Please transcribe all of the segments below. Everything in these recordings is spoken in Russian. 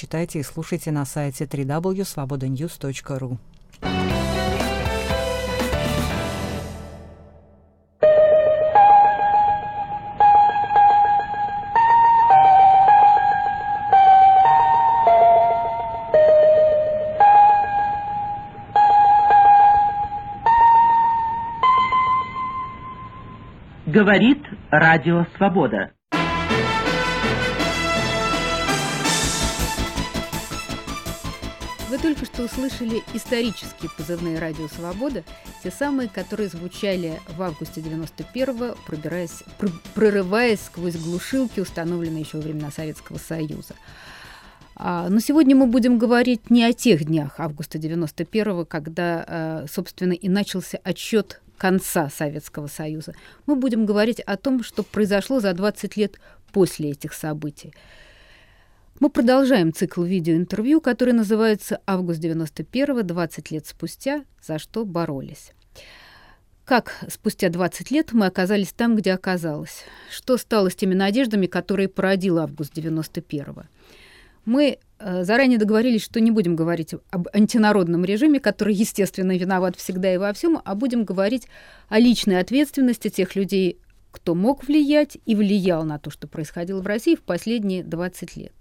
читайте и слушайте на сайте www.svobodanews.ru. Говорит Радио Свобода. Вы только что услышали исторические позывные «Радио Свобода», те самые, которые звучали в августе 91-го, прорываясь сквозь глушилки, установленные еще во времена Советского Союза. Но сегодня мы будем говорить не о тех днях августа 91-го, когда, собственно, и начался отсчет конца Советского Союза. Мы будем говорить о том, что произошло за 20 лет после этих событий. Мы продолжаем цикл видеоинтервью, который называется «Август 91-го, 20 лет спустя. За что боролись?». Как спустя 20 лет мы оказались там, где оказалось? Что стало с теми надеждами, которые породил август 91-го? Мы заранее договорились, что не будем говорить об антинародном режиме, который, естественно, виноват всегда и во всем, а будем говорить о личной ответственности тех людей, кто мог влиять и влиял на то, что происходило в России в последние 20 лет.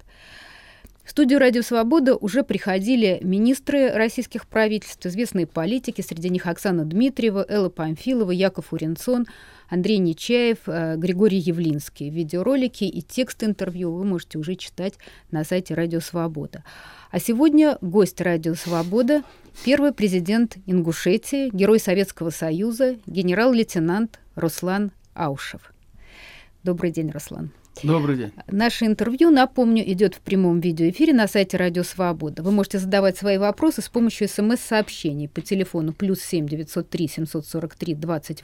В студию «Радио Свобода» уже приходили министры российских правительств, известные политики, среди них Оксана Дмитриева, Элла Памфилова, Яков Уренсон, Андрей Нечаев, Григорий Явлинский. Видеоролики и текст интервью вы можете уже читать на сайте «Радио Свобода». А сегодня гость «Радио Свобода» – первый президент Ингушетии, герой Советского Союза, генерал-лейтенант Руслан Аушев. Добрый день, Руслан. Добрый день. Наше интервью, напомню, идет в прямом видеоэфире на сайте «Радио Свобода». Вы можете задавать свои вопросы с помощью СМС-сообщений по телефону +7 903 743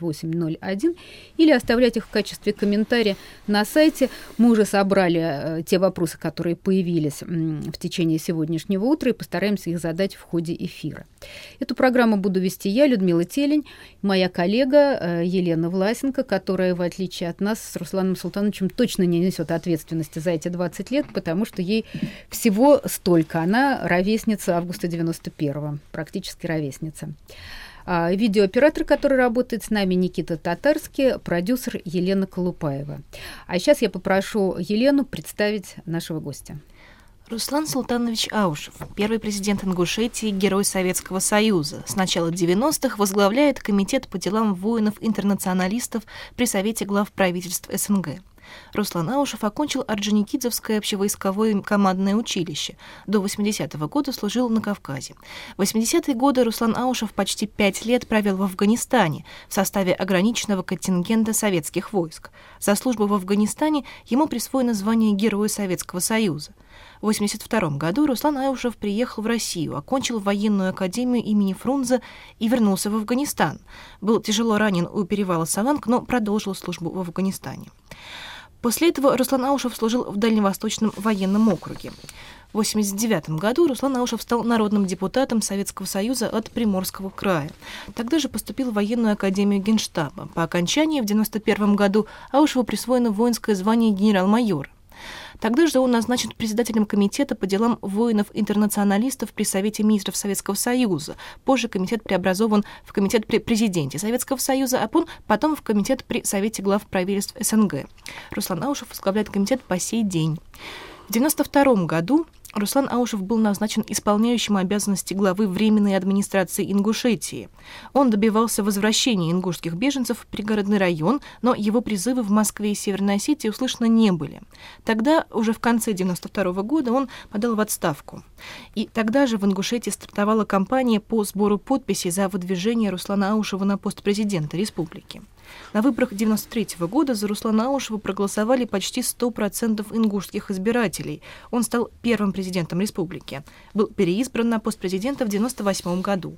2801 или оставлять их в качестве комментария на сайте. Мы уже собрали те вопросы, которые появились в течение сегодняшнего утра, и постараемся их задать в ходе эфира. Эту программу буду вести я, Людмила Телень, моя коллега Елена Власенко, которая, в отличие от нас, с Русланом Султановичем точно не несет ответственности за эти 20 лет, потому что ей всего столько. Она ровесница августа 91-го, практически ровесница. Видеооператор, который работает с нами, Никита Татарский, продюсер Елена Колупаева. А сейчас я попрошу Елену представить нашего гостя. Руслан Султанович Аушев, первый президент Ингушетии, герой Советского Союза. С начала 90-х возглавляет Комитет по делам воинов-интернационалистов при Совете глав правительств СНГ. Руслан Аушев окончил Орджоникидзевское общевойсковое командное училище. До 80-го года служил на Кавказе. В 80-е годы Руслан Аушев почти 5 лет провел в Афганистане в составе ограниченного контингента советских войск. За службу в Афганистане ему присвоено звание Героя Советского Союза. В 1982 году Руслан Аушев приехал в Россию, окончил военную академию имени Фрунзе и вернулся в Афганистан. Был тяжело ранен у перевала Саланг, но продолжил службу в Афганистане. После этого Руслан Аушев служил в Дальневосточном военном округе. В 1989 году Руслан Аушев стал народным депутатом Советского Союза от Приморского края. Тогда же поступил в военную академию Генштаба. По окончании в 1991 году Аушеву присвоено воинское звание генерал-майора. Тогда же он назначен председателем Комитета по делам воинов-интернационалистов при Совете министров Советского Союза. Позже комитет преобразован в Комитет при Президенте Советского Союза, а потом в Комитет при Совете глав правительств СНГ. Руслан Аушев возглавляет комитет по сей день. В 1992 году Руслан Аушев был назначен исполняющим обязанности главы Временной администрации Ингушетии. Он добивался возвращения ингушских беженцев в пригородный район, но его призывы в Москве и Северной Осетии услышаны не были. Тогда, уже в конце 1992 года, он подал в отставку. И тогда же в Ингушетии стартовала кампания по сбору подписей за выдвижение Руслана Аушева на пост президента республики. На выборах 1993 года за Руслана Аушева проголосовали почти 100% ингушских избирателей. Он стал первым президентом республики. Был переизбран на пост президента в 1998 году.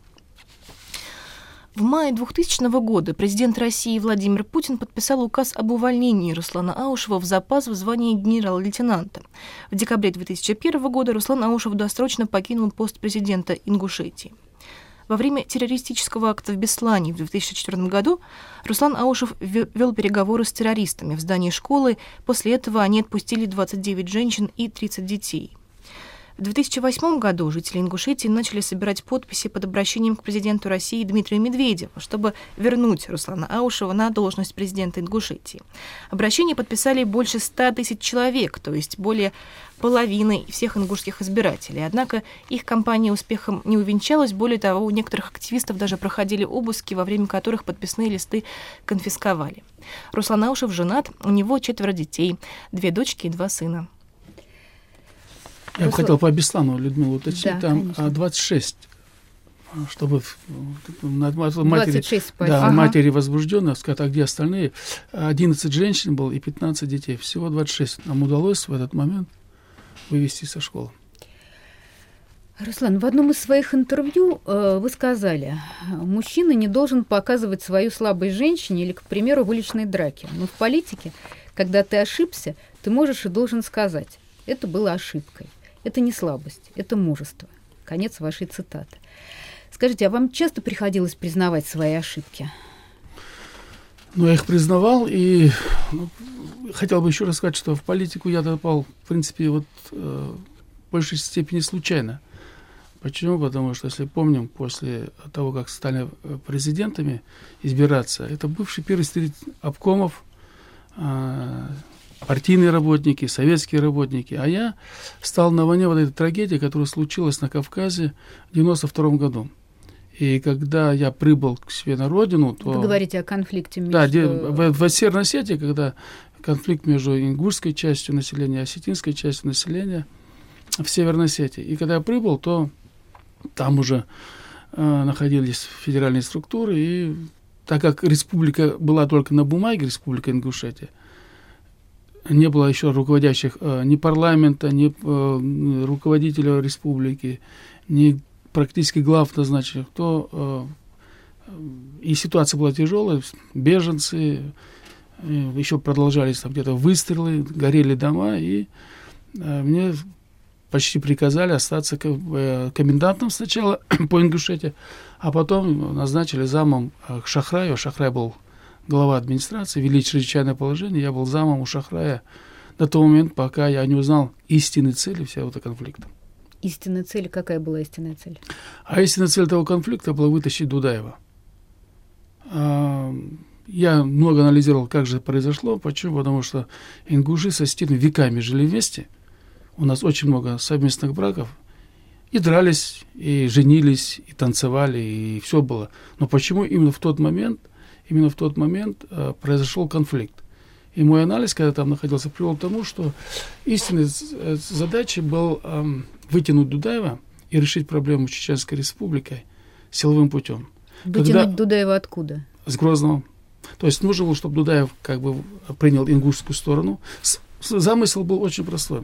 В мае 2000 года президент России Владимир Путин подписал указ об увольнении Руслана Аушева в запас в звании генерал-лейтенанта. В декабре 2001 года Руслан Аушев досрочно покинул пост президента Ингушетии. Во время террористического акта в Беслане в 2004 году Руслан Аушев вел переговоры с террористами в здании школы. После этого они отпустили 29 женщин и 30 детей. В 2008 году жители Ингушетии начали собирать подписи под обращением к президенту России Дмитрию Медведеву, чтобы вернуть Руслана Аушева на должность президента Ингушетии. Обращение подписали больше 100 тысяч человек, то есть более половины всех ингушских избирателей. Однако их кампания успехом не увенчалась. Более того, у некоторых активистов даже проходили обыски, во время которых подписные листы конфисковали. Руслан Аушев женат, у него 4 детей, 2 дочки и 2 сына. Я бы хотел по Беслану, Людмилу, уточнить, да, там конечно. 26, чтобы матери, 26 матери возбужденных, сказать, а где остальные? 11 женщин было и 15 детей, всего 26. Нам удалось в этот момент вывести со школы. Руслан, в одном из своих интервью вы сказали, мужчина не должен показывать свою слабость женщине или, к примеру, в уличной драке. Но в политике, когда ты ошибся, ты можешь и должен сказать, это было ошибкой. Это не слабость, это мужество. Конец вашей цитаты. Скажите, а вам часто приходилось признавать свои ошибки? Ну, я их признавал, и хотел бы еще раз сказать, что в политику я попал, в принципе, в большей степени случайно. Почему? Потому что, если помним, после того, как стали президентами избираться, это бывший первый секретарь обкомов, партийные работники, советские работники. А я стал на волне вот этой трагедии, которая случилась на Кавказе в 1992 году. И когда я прибыл к себе на родину, то... Вы говорите о конфликте между... Да, в Северной Осетии, когда конфликт между ингушской частью населения и осетинской частью населения в Северной Осетии. И когда я прибыл, то там уже находились федеральные структуры, и так как республика была только на бумаге, Республика Ингушетия, не было еще руководящих ни парламента, ни руководителя республики, ни практически глав назначенных, то и ситуация была тяжелая, беженцы, еще продолжались там где-то выстрелы, горели дома, и мне почти приказали остаться комендантом сначала по Ингушетии, а потом назначили замом к Шахраю. Шахрай был глава администрации, ввели чрезвычайное положение, я был замом у Шахрая до того момента, пока я не узнал истинной цели всего этого конфликта. Истинная цель, какая была истинная цель? А истинная цель этого конфликта была вытащить Дудаева. Я много анализировал, как же это произошло. Почему? Потому что ингуши со осетинами веками жили вместе. У нас очень много совместных браков. И дрались, и женились, и танцевали, и все было. Но почему именно в тот момент произошел конфликт? И мой анализ, когда там находился, привел к тому, что истинной задачей был вытянуть Дудаева и решить проблему с Чеченской Республикой силовым путем. Вытянуть Дудаева откуда? С Грозного. То есть нужно было, чтобы Дудаев как бы принял ингушскую сторону. Замысел был очень простой.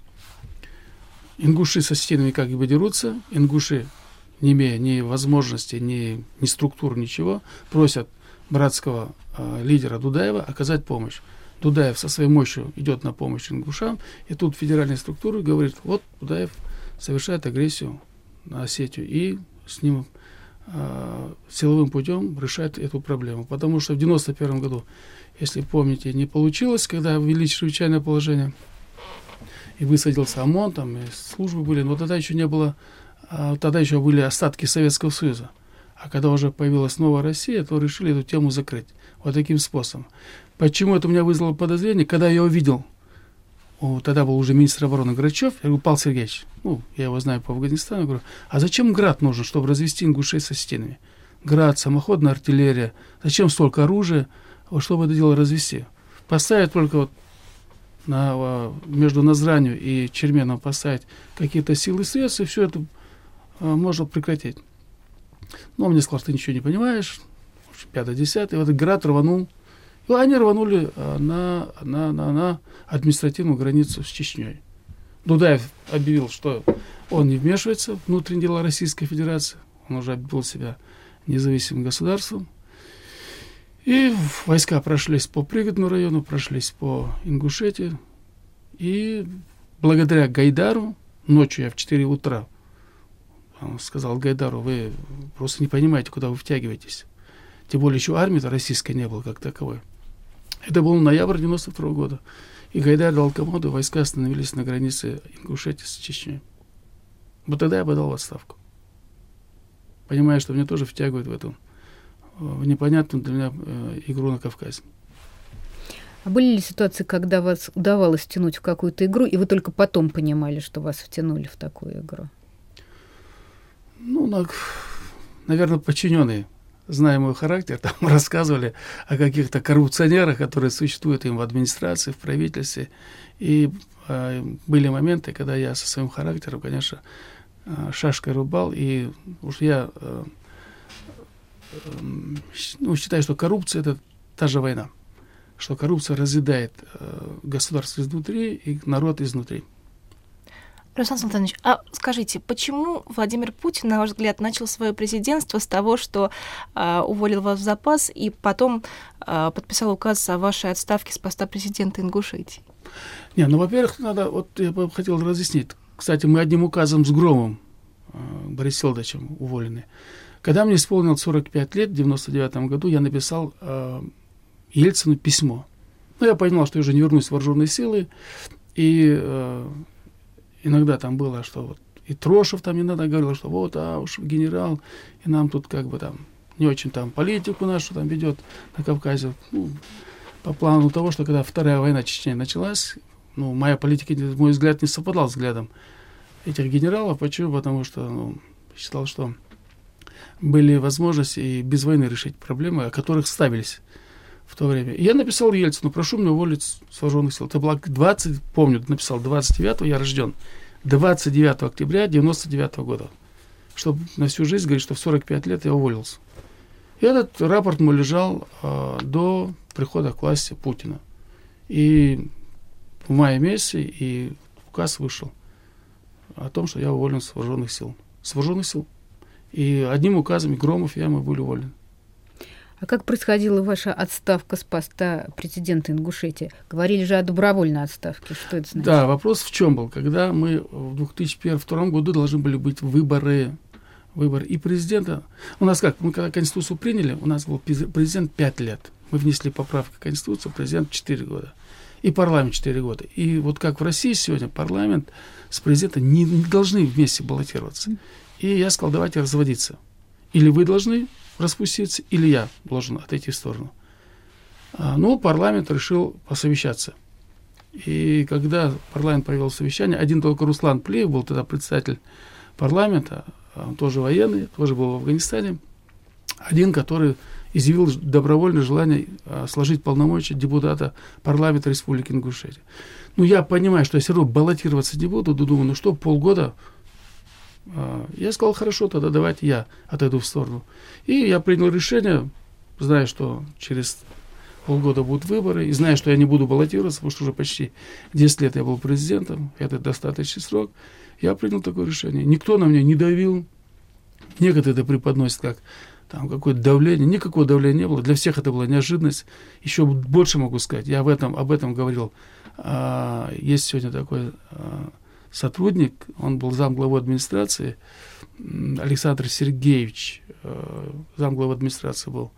Ингуши со осетинами как бы дерутся, ингуши, не имея ни возможности, ни структур, ничего, просят братского лидера Дудаева оказать помощь. Дудаев со своей мощью идет на помощь ингушам, и тут федеральные структуры говорят, вот Дудаев совершает агрессию на Осетию, и с ним силовым путем решает эту проблему. Потому что в 1991 году, если помните, не получилось, когда ввели чрезвычайное положение, и высадился ОМОН, там и службы были, но тогда еще не было, тогда еще были остатки Советского Союза. А когда уже появилась новая Россия, то решили эту тему закрыть. Вот таким способом. Почему это у меня вызвало подозрение? Когда я увидел, тогда был уже министр обороны Грачев, я говорю, Павел Сергеевич, я его знаю по Афганистану, говорю, а зачем ГРАД нужен, чтобы развести ингушей со осетинами? ГРАД, самоходная артиллерия, зачем столько оружия, чтобы это дело развести? Поставить только между Назранью и Черменом поставить какие-то силы и средства, и все это можно прекратить. Но он мне сказал, ты ничего не понимаешь, 5-10, и вот ГРАД рванул. И они рванули на административную границу с Чечней. Дудаев объявил, что он не вмешивается в внутренние дела Российской Федерации, он уже объявил себя независимым государством. И войска прошлись по Пригородному району, прошлись по Ингушетии. И благодаря Гайдару, ночью я в 4 утра сказал Гайдару, вы просто не понимаете, куда вы втягиваетесь. Тем более еще армии-то российской не было как таковой. Это был ноябрь 1992 года. И Гайдар дал команду, войска остановились на границе Ингушетии с Чечней. Вот тогда я подал в отставку. Понимая, что меня тоже втягивают в эту непонятную для меня игру на Кавказе. А были ли ситуации, когда вас удавалось втянуть в какую-то игру, и вы только потом понимали, что вас втянули в такую игру? Ну, наверное, подчиненные, зная мой характер, там рассказывали о каких-то коррупционерах, которые существуют им в администрации, в правительстве. И были моменты, когда я со своим характером, конечно, шашкой рубал, и уж я считаю, что коррупция – это та же война, что коррупция разъедает государство изнутри и народ изнутри. Руслан Султанович, а скажите, почему Владимир Путин, на ваш взгляд, начал свое президентство с того, что уволил вас в запас и потом подписал указ о вашей отставке с поста президента Ингушетии? Не, ну, во-первых, я бы хотел разъяснить. Кстати, мы одним указом с Громом, Борисом Селдовичем, уволены. Когда мне исполнилось 45 лет, в 1999 году, я написал Ельцину письмо. Ну, я понимал, что я уже не вернусь в вооруженные силы, и иногда там было, что вот и Трошев там иногда говорил, что вот, уж генерал, и нам тут как бы там не очень там политику нашу там ведет на Кавказе. Ну, по плану того, что когда Вторая война Чечни началась, ну, моя политика, мой взгляд, не совпадал с взглядом этих генералов. Почему? Потому что считал, что были возможности и без войны решить проблемы, о которых ставились в то время. И я написал Ельцину, прошу меня уволить с вооруженных сил. Это было написал 29-го, я рожден 29 октября 99 года. Чтобы на всю жизнь говорить, что в 45 лет я уволился. И этот рапорт мой лежал до прихода к власти Путина. И в мае месяце и указ вышел о том, что я уволен с вооруженных сил. С вооруженных сил. И одним указом Громов и мы были уволены. А как происходила ваша отставка с поста президента Ингушетии? Говорили же о добровольной отставке. Что это значит? Да, вопрос в чем был? Когда мы в 2002 году должны были быть выборы и президента. У нас как? Мы когда Конституцию приняли, у нас был президент 5 лет. Мы внесли поправки в Конституцию, президент 4 года. И парламент 4 года. И вот как в России сегодня парламент с президентом не должны вместе баллотироваться. И я сказал, давайте разводиться. Или вы должны распуститься, или я должен отойти в сторону. Но парламент решил посовещаться. И когда парламент провел совещание, один только Руслан Плеев был тогда председатель парламента, он тоже военный, тоже был в Афганистане, один, который изъявил добровольное желание сложить полномочия депутата парламента Республики Ингушетия. Ну, я понимаю, что я все равно баллотироваться не буду, думаю, полгода. Я сказал, хорошо, тогда давайте я отойду в сторону. И я принял решение, зная, что через полгода будут выборы, и зная, что я не буду баллотироваться, потому что уже почти 10 лет я был президентом, это достаточный срок, я принял такое решение. Никто на меня не давил, некоторые это преподносят как там какое-то давление, никакого давления не было, для всех это была неожиданность. Еще больше могу сказать, я об этом говорил. Есть сегодня такой сотрудник, он был замглавы администрации, Александр Сергеевич, замглавы администрации был.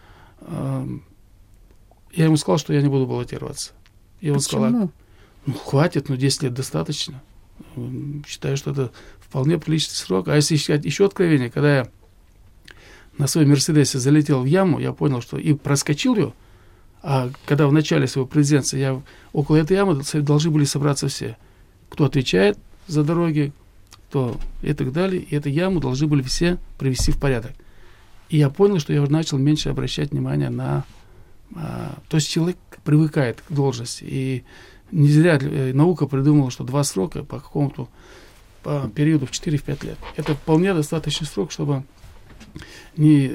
Я ему сказал, что я не буду баллотироваться. И он сказал, хватит, 10 лет достаточно. Считаю, что это вполне приличный срок. А если искать еще откровение, когда я на своем Мерседесе залетел в яму, я понял, что и проскочил ее, а когда в начале своего президентства около этой ямы должны были собраться все. Кто отвечает за дороги, кто и так далее. И эту яму должны были все привести в порядок. И я понял, что я уже начал меньше обращать внимание на... То есть человек привыкает к должности. И не зря наука придумала, что 2 срока по какому-то периоду в 4-5 лет. Это вполне достаточный срок, чтобы не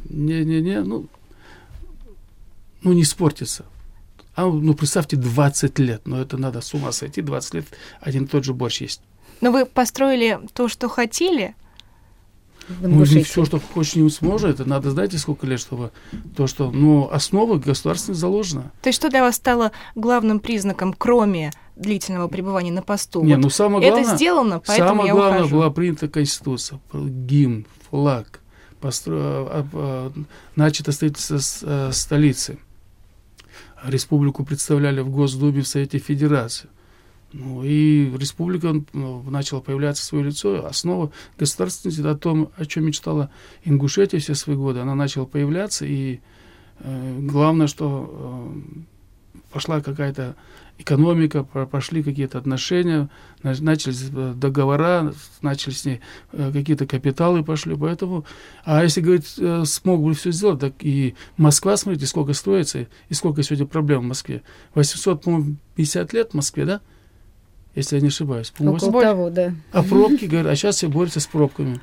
испортиться. Представьте, 20 лет. Это надо с ума сойти. 20 лет один и тот же борщ есть. Но вы построили то, что хотели? Не все, что хочешь, не сможет. Это надо, знаете, сколько лет, чтобы основа государственная заложена. То есть что для вас стало главным признаком, кроме длительного пребывания на посту? Самое главное, это сделано, поэтому самое я главное, ухожу. была принята Конституция, гимн, флаг, начато строительство столицы. Республику представляли в Госдуме, в Совете Федерации. Ну, и республика начала появляться свое лицо, основа государственности, о том, о чем мечтала Ингушетия все свои годы, она начала появляться, и главное, что пошла какая-то экономика, пошли какие-то отношения, начались договора, начались с ней какие-то капиталы пошли, поэтому... А если, говорить, смог бы все сделать, так и Москва, смотрите, сколько строится, и сколько сегодня проблем в Москве. 850 лет в Москве, да? Если я не ошибаюсь. Около того, да. А пробки, говорят, а сейчас все борются с пробками.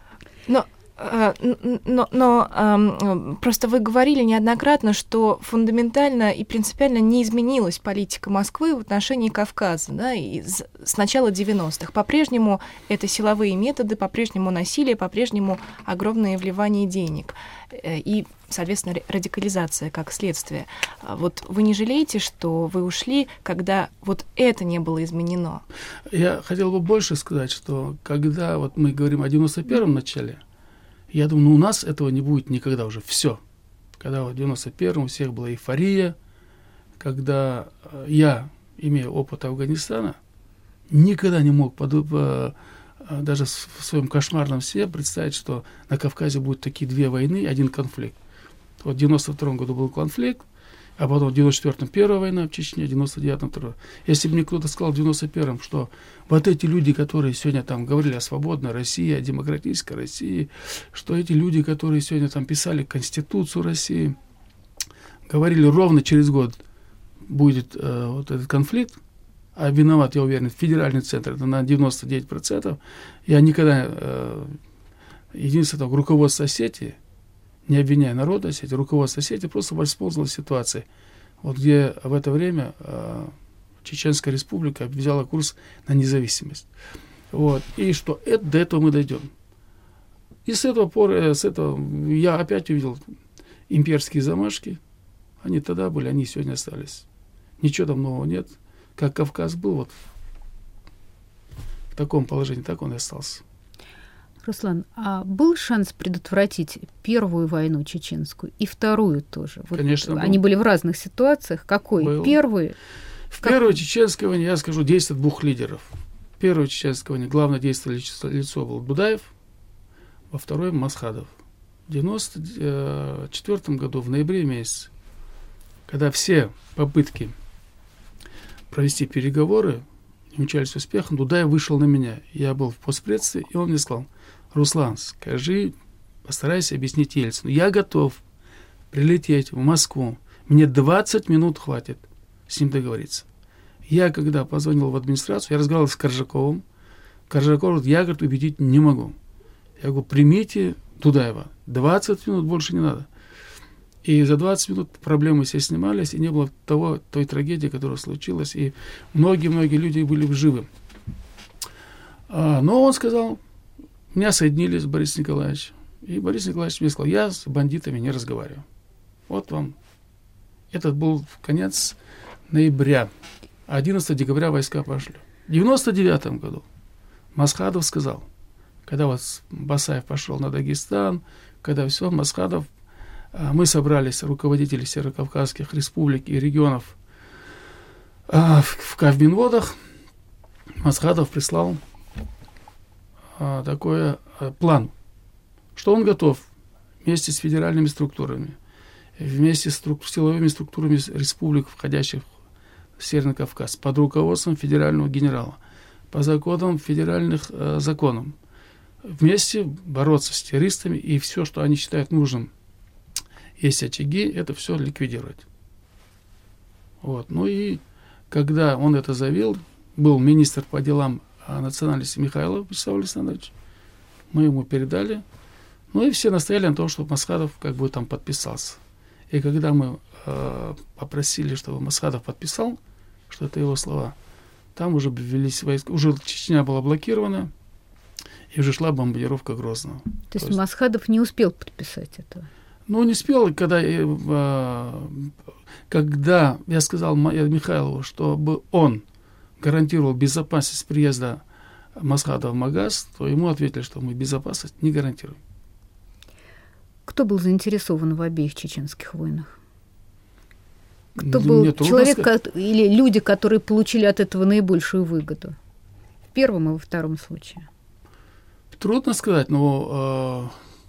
Но просто вы говорили неоднократно, что фундаментально и принципиально не изменилась политика Москвы в отношении Кавказа, да, и с начала 90-х. По-прежнему это силовые методы, по-прежнему насилие, по-прежнему огромное вливание денег и, соответственно, радикализация как следствие. Вот вы не жалеете, что вы ушли, когда вот это не было изменено? Я хотел бы больше сказать, что когда вот мы говорим о 91-м начале, я думаю, у нас этого не будет никогда уже. Все. Когда в 91-м у всех была эйфория, когда я, имея опыт Афганистана, никогда не мог даже в своем кошмарном сне представить, что на Кавказе будут такие две войны, один конфликт. Вот в 92-м году был конфликт, а потом в 94-м первая война в Чечне, в 99-м вторая. Если бы мне кто-то сказал в 91-м, что вот эти люди, которые сегодня там говорили о свободной России, о демократической России, что эти люди, которые сегодня там писали Конституцию России, говорили ровно через год будет вот этот конфликт, а виноват, я уверен, федеральный центр, это на 99%, я никогда, единственное, руководство Осетии, не обвиняя народ Осетии, руководство Осетии просто воспользовалось ситуацией, вот где в это время Чеченская республика взяла курс на независимость. Вот. И что до этого мы дойдем. И с этого я опять увидел имперские замашки. Они тогда были, они сегодня остались. Ничего там нового нет. Как Кавказ был вот в таком положении, так он и остался. Руслан, а был шанс предотвратить первую войну чеченскую и вторую тоже? Вот конечно, был. Они были в разных ситуациях. Какой? Был. Первый? В первой чеченской войне, я скажу, действия двух лидеров. В первой чеченской войне главное действующее лицо был Дудаев, во второй Масхадов. В 1994 году, в ноябре месяце, когда все попытки провести переговоры не увенчались успехом, Дудаев вышел на меня. Я был в постпредстве, и он мне сказал: Руслан, скажи, постарайся объяснить Ельцину. Я готов прилететь в Москву. Мне 20 минут хватит с ним договориться. Я, когда позвонил в администрацию, я разговаривал с Коржаковым. Коржаков говорит: я, говорит, убедить не могу. Я говорю: примите Дудаева. 20 минут больше не надо. И за 20 минут проблемы все снимались, и не было той трагедии, которая случилась, и многие-многие люди были живы. Но он сказал, меня соединили с Борисом Николаевичем. И Борис Николаевич мне сказал: я с бандитами не разговариваю. Вот вам. Это был конец ноября. 11 декабря войска пошли. В 99 году Масхадов сказал, когда вот Басаев пошел на Дагестан, когда все, Масхадов, мы собрались, руководители северокавказских республик и регионов в Кавминводах. Масхадов прислал такой план, что он готов вместе с федеральными структурами, вместе с силовыми структурами республик, входящих в Северный Кавказ, под руководством федерального генерала, по законам федеральных законам, вместе бороться с террористами и все, что они считают нужным. Есть очаги, это все ликвидировать. Вот. Ну и когда он это заявил, был министр по делам национальности Михайлов Вячеслав Александрович, мы ему передали, ну и все настояли на том, чтобы Масхадов как бы там подписался. И когда мы попросили, чтобы Масхадов подписал, что это его слова, там уже ввелись войска, уже Чечня была блокирована, и уже шла бомбардировка Грозного. То есть Масхадов не успел подписать этого? Ну, не успел, когда я сказал Михайлову, чтобы он гарантировал безопасность приезда Масхадова в Магаз, то ему ответили, что мы безопасность не гарантируем. Кто был заинтересован в обеих чеченских войнах? Кто был человек или люди, которые получили от этого наибольшую выгоду? В первом и во втором случае. Трудно сказать, но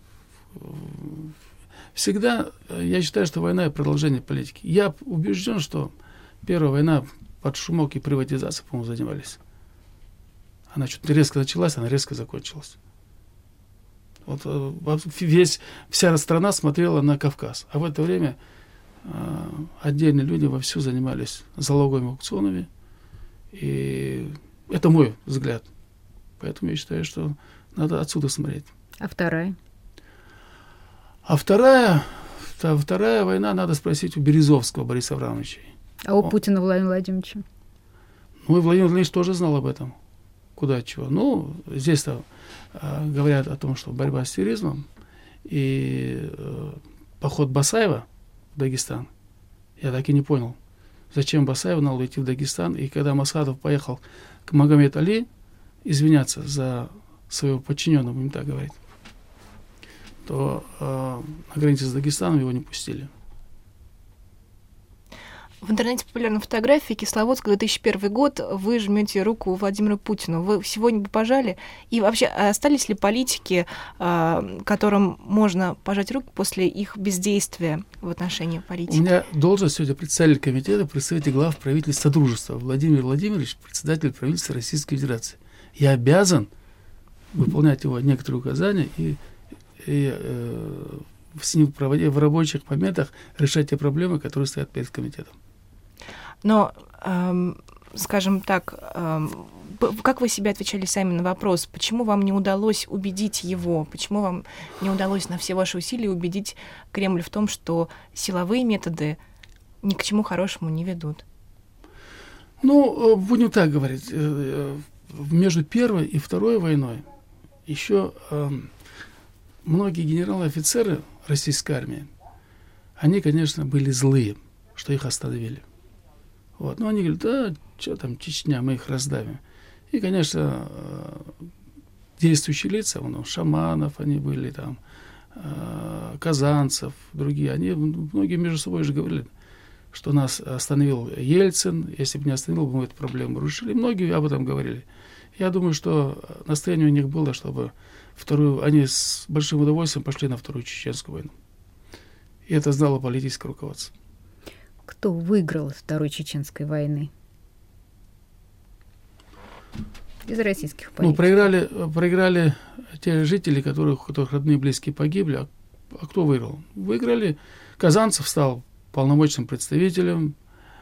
всегда я считаю, что война – это продолжение политики. Я убежден, что первая война под шумок и приватизацию, по-моему, занимались. Она что-то резко началась, она резко закончилась. Вот вся страна смотрела на Кавказ. А в это время отдельные люди вовсю занимались залоговыми аукционами. И это мой взгляд. Поэтому я считаю, что надо отсюда смотреть. А вторая? А вторая война, надо спросить у Березовского Бориса Аврамовича. А у Путина Владимира Владимировича? Ну, и Владимир Владимирович тоже знал об этом. Куда чего. Ну, здесь-то говорят о том, что борьба с терроризмом и поход Басаева в Дагестан. Я так и не понял, зачем Басаеву надо идти в Дагестан. И когда Масхадов поехал к Магомед Али извиняться за своего подчиненного, будем так говорить, то на границе с Дагестаном его не пустили. В интернете популярна фотография Кисловодск, 2001 год. Вы жмете руку Владимиру Путину. Вы сегодня бы пожали? И вообще, остались ли политики, которым можно пожать руку после их бездействия в отношении политики? У меня должность сегодня председатель комитета при Совете глав правительства Содружества. Владимир Владимирович, председатель правительства Российской Федерации. Я обязан выполнять его некоторые указания и с ним в рабочих моментах решать те проблемы, которые стоят перед комитетом. Но, скажем так, как вы себе отвечали сами на вопрос, почему вам не удалось убедить его, почему вам не удалось на все ваши усилия убедить Кремль в том, что силовые методы ни к чему хорошему не ведут? Ну, будем так говорить, между Первой и Второй войной еще многие генералы-офицеры российской армии, они, конечно, были злые, что их остановили. Вот. Но они говорят, да, что там, Чечня, мы их раздавим. И, конечно, действующие лица, Шаманов они были, там, Казанцев, другие, они многие между собой же говорили, что нас остановил Ельцин, если бы не остановил, мы эту проблему решили. Многие об этом говорили. Я думаю, что настроение у них было, чтобы они с большим удовольствием пошли на Вторую Чеченскую войну. И это знало политическое руководство. Кто выиграл из Второй Чеченской войны? Из российских политиков. Ну, проиграли те жители, у которых родные и близкие погибли. А кто выиграл? Выиграли. Казанцев стал полномочным представителем.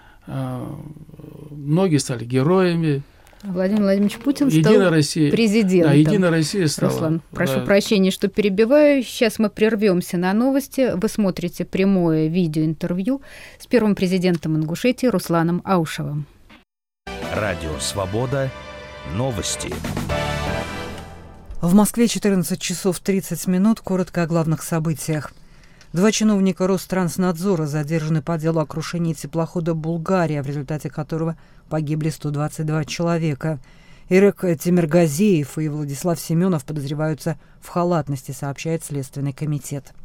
Многие стали героями. Владимир Владимирович Путин стал президентом. Да, Единая Россия стала. Руслан, прошу прощения, что перебиваю. Сейчас мы прервемся на новости. Вы смотрите прямое видеоинтервью с первым президентом Ингушетии Русланом Аушевым. Радио «Свобода». Новости. В Москве 14 часов 30 минут. Коротко о главных событиях. 2 чиновника Ространснадзора задержаны по делу о крушении теплохода «Булгария», в результате которого погибли 122 человека. Ирек Тимиргазиев и Владислав Семенов подозреваются в халатности, сообщает Следственный комитет.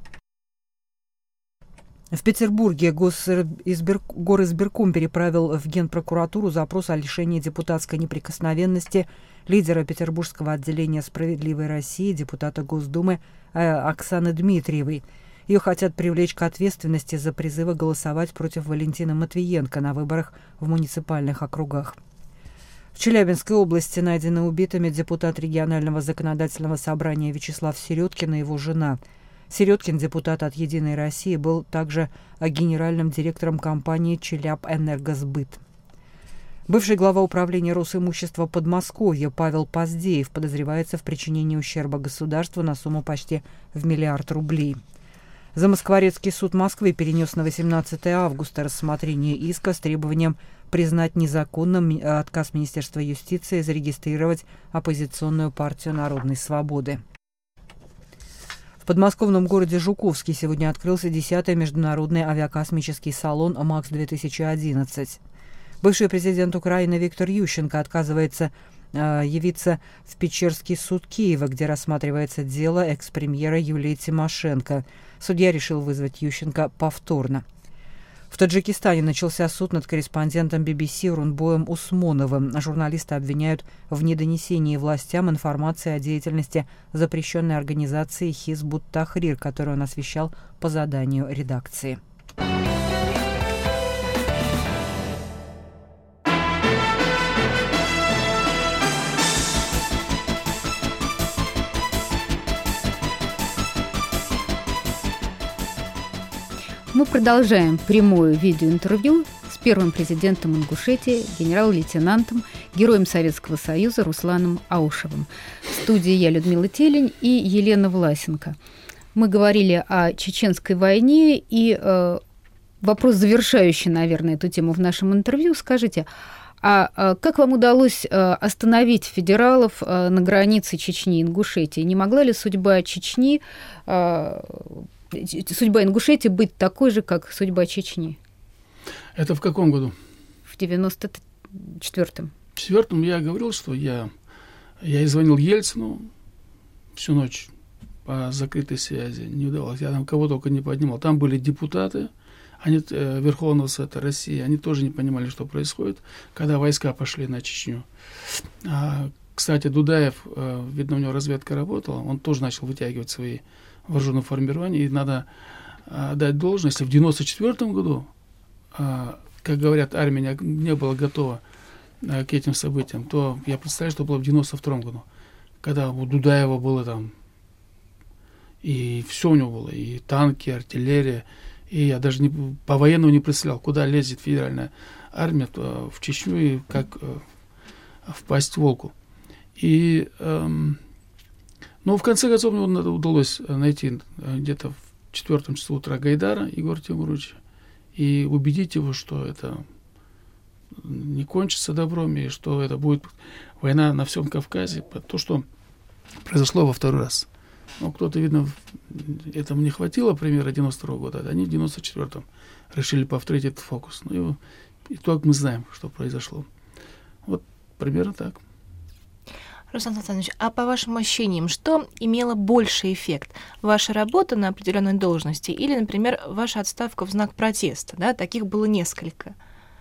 В Петербурге Горизбирком переправил в Генпрокуратуру запрос о лишении депутатской неприкосновенности лидера Петербургского отделения «Справедливой России», депутата Госдумы Оксаны Дмитриевой. Ее хотят привлечь к ответственности за призывы голосовать против Валентины Матвиенко на выборах в муниципальных округах. В Челябинской области найдены убитыми депутат регионального законодательного собрания Вячеслав Середкин и его жена. Середкин, депутат от «Единой России», был также генеральным директором компании «Челябэнергосбыт». Бывший глава управления Росимущества Подмосковья Павел Поздеев подозревается в причинении ущерба государству на сумму почти в 1 миллиард рублей. Замоскворецкий суд Москвы перенес на 18 августа рассмотрение иска с требованием признать незаконным отказ Министерства юстиции зарегистрировать оппозиционную партию Народной свободы. В подмосковном городе Жуковский сегодня открылся 10-й международный авиакосмический салон «МАКС-2011». Бывший президент Украины Виктор Ющенко отказывается явиться в Печерский суд Киева, где рассматривается дело экс-премьера Юлии Тимошенко. Судья решил вызвать Ющенко повторно. В Таджикистане начался суд над корреспондентом BBC Рунбоем Усмоновым. Журналиста обвиняют в недонесении властям информации о деятельности запрещенной организации Хизб ут-Тахрир, которую он освещал по заданию редакции. Мы продолжаем прямое видеоинтервью с первым президентом Ингушетии, генерал-лейтенантом, героем Советского Союза Русланом Аушевым. В студии я, Людмила Телень, и Елена Власенко. Мы говорили о Чеченской войне, и вопрос, завершающий, наверное, эту тему в нашем интервью. Скажите, а как вам удалось остановить федералов на границе Чечни и Ингушетии? Не могла ли судьба Ингушетии быть такой же, как судьба Чечни? Это в каком году? В 94-м. В 94-м я говорил, что я звонил Ельцину всю ночь по закрытой связи. Не удавалось. Я там кого только не поднимал. Там были депутаты Верховного Совета России. Они тоже не понимали, что происходит, когда войска пошли на Чечню. Кстати, Дудаев, видно, у него разведка работала. Он тоже начал вытягивать свои вооруженное формирование, и надо дать должность. Если в 1994 году, как говорят, армия не была готова к этим событиям, то я представляю, что было в 1992 году, когда у Дудаева было там, и все у него было, и танки, и артиллерия, и я даже по-военному не представлял, куда лезет федеральная армия в Чечню, и как впасть волку. И но в конце концов мне удалось найти где-то в 4 часу утра Гайдара Егора Тимуровича и убедить его, что это не кончится добром, и что это будет война на всем Кавказе. То, что произошло во второй раз. Но кто-то, видно, этому не хватило, примера 92 года, а они в 94-м решили повторить этот фокус. Ну и итог мы знаем, что произошло. Вот примерно так. Руслан Александрович, а по вашим ощущениям, что имело больший эффект? Ваша работа на определенной должности или, например, ваша отставка в знак протеста? Да? Таких было несколько.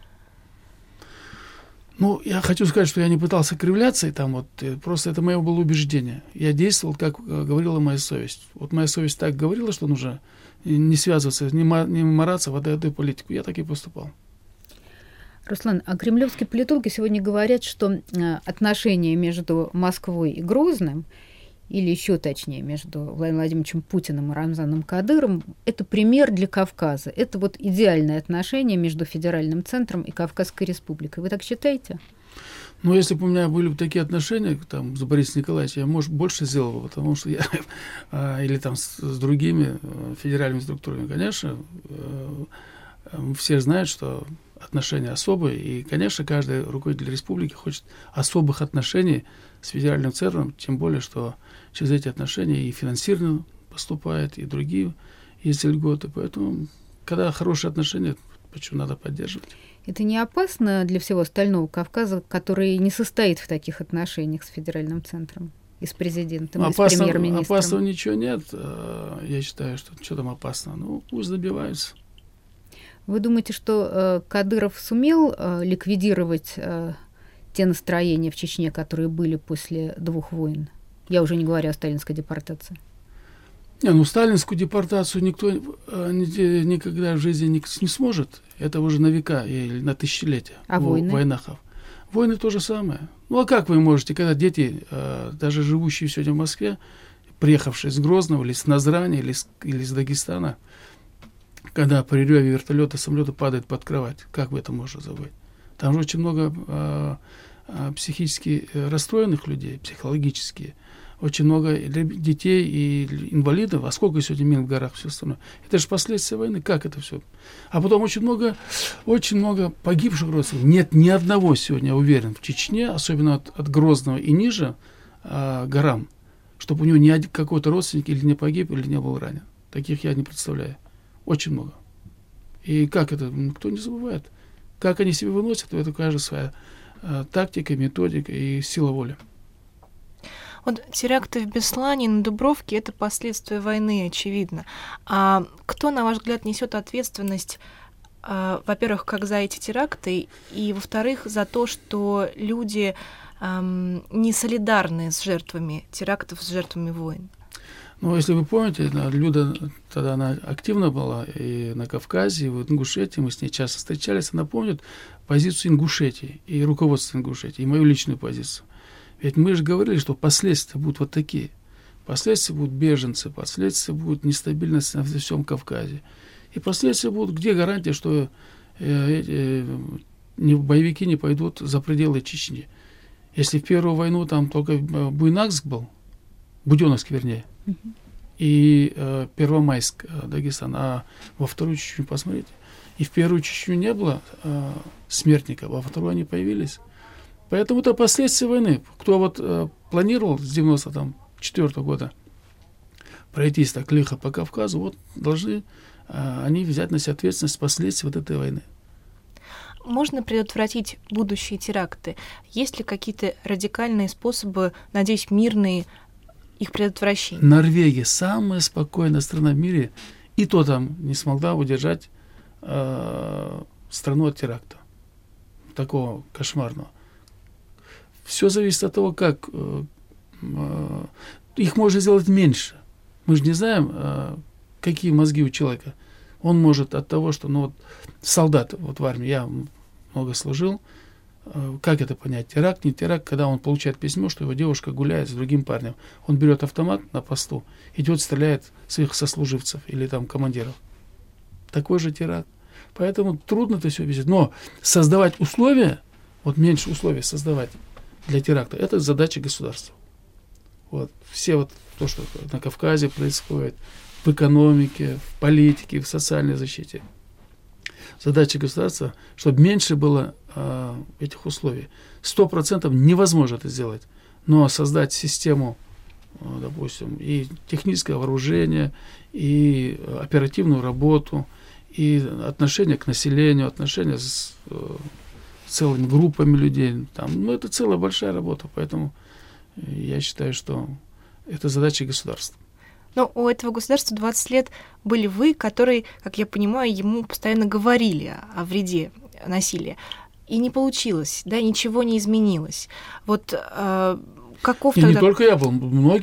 Ну, я хочу сказать, что я не пытался кривляться, и там вот просто это мое было убеждение. Я действовал, как говорила моя совесть. Вот моя совесть так говорила, что нужно не связываться, не мараться в эту политику. Я так и поступал. Руслан, а кремлевские политологи сегодня говорят, что отношения между Москвой и Грозным, или еще точнее, между Владимиром Владимировичем Путиным и Рамзаном Кадыровым, это пример для Кавказа. Это вот идеальное отношение между федеральным центром и Кавказской республикой. Вы так считаете? Ну, если бы у меня были бы такие отношения там, с Борисом Николаевичем, я, может, больше сделал бы, потому что я или там с другими федеральными структурами, конечно, все знают, что отношения особые, и, конечно, каждый руководитель республики хочет особых отношений с федеральным центром, тем более, что через эти отношения и финансирование поступает, и другие есть льготы. Поэтому, когда хорошие отношения, почему надо поддерживать? Это не опасно для всего остального Кавказа, который не состоит в таких отношениях с федеральным центром и с президентом, и с премьер-министром? Опасного ничего нет. Я считаю, что там опасно. Ну, пусть добиваются. Вы думаете, что Кадыров сумел ликвидировать те настроения в Чечне, которые были после 2 войн? Я уже не говорю о сталинской депортации. Сталинскую депортацию никто никогда в жизни не сможет. Это уже на века или на тысячелетия. А войны? Войнах. Войны то же самое. Ну, а как вы можете, когда дети, даже живущие сегодня в Москве, приехавшие с Грозного, или с Назрани, или с Дагестана, когда при реве вертолета, самолета падает под кровать, как вы это можете забыть? Там же очень много психически расстроенных людей, психологически. Очень много детей и инвалидов. А сколько сегодня мин в горах, все остальное. Это же последствия войны. Как это все? А потом очень много погибших родственников. Нет ни одного сегодня, я уверен, в Чечне, особенно от Грозного и ниже горам, чтобы у него ни один какой-то родственник или не погиб, или не был ранен. Таких я не представляю. Очень много. И как это? Никто не забывает. Как они себя выносят, это каждая своя тактика, методика и сила воли. Вот теракты в Беслане, на Дубровке — это последствия войны, очевидно. А кто, на ваш взгляд, несет ответственность во-первых, как за эти теракты, и, во-вторых, за то, что люди не солидарны с жертвами терактов, с жертвами войн. Ну, если вы помните, Люда тогда она активна была и на Кавказе, и в Ингушетии, мы с ней часто встречались, она помнит позицию Ингушетии и руководство Ингушетии, и мою личную позицию. Ведь мы же говорили, что последствия будут вот такие. Последствия будут беженцы, последствия будут нестабильность на всем Кавказе. И последствия будут, где гарантия, что боевики не пойдут за пределы Чечни. Если в первую войну там только Буйнакск был, Буденновск, вернее, и Первомайск, Дагестан, а во вторую Чечню посмотрите. И в первую Чечню не было смертников, а во вторую они появились. Поэтому это последствия войны. Кто вот планировал с 94 года пройтись так лихо по Кавказу, вот должны они взять на себя ответственность последствий вот этой войны. Можно предотвратить будущие теракты? Есть ли какие-то радикальные способы, надеюсь, мирные, их предотвращения? Норвегия самая спокойная страна в мире, и то там не смогла удержать страну от теракта. Такого кошмарного. Все зависит от того, как их можно сделать меньше. Мы же не знаем, какие мозги у человека. Он может от того, что солдат в армии, я много служил, как это понять? Теракт, не теракт, когда он получает письмо, что его девушка гуляет с другим парнем. Он берет автомат на посту, идет, стреляет своих сослуживцев или там командиров. Такой же теракт. Поэтому трудно это все объяснить. Но создавать условия, меньше условий создавать для теракта, это задача государства. Все то, что на Кавказе происходит, в экономике, в политике, в социальной защите. Задача государства, чтобы меньше было этих условий. 100% невозможно это сделать. Но создать систему, допустим, и техническое вооружение, и оперативную работу, и отношение к населению, отношение с целыми группами людей. Это целая большая работа. Поэтому я считаю, что это задача государства. Но у этого государства 20 лет были вы, которые, как я понимаю, ему постоянно говорили о вреде насилия. И не получилось, ничего не изменилось. Каков тогда... Не только я был,